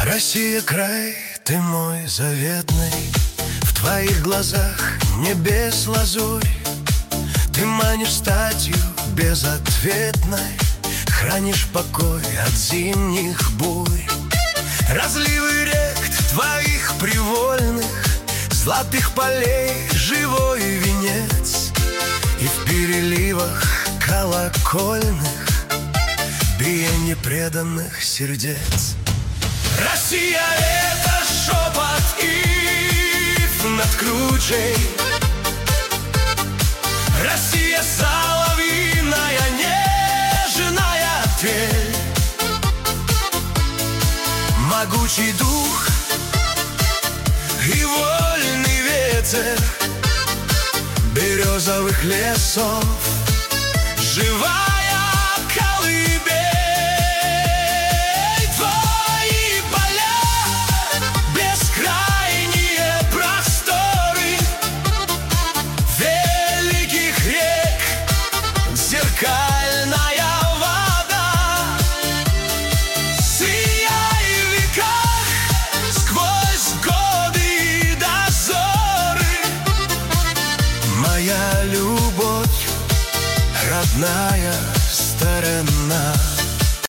Россия, край, ты мой заветный, в твоих глазах небес лазурь. Ты манишь статью безответной, хранишь покой от зимних бурь. Разливы рек твоих привольных, золотых полей живой венец. И в переливах колокольных биение преданных сердец. Россия — это шепот ив над кручей. Россия — соловьиная нежная трель. Могучий дух и вольный ветер березовых лесов, живая колыбель. Твои поля, бескрайние просторы великих рек, зеркальная вода. Сияй в веках сквозь годы и дозоры, моя любовь, родная сторона.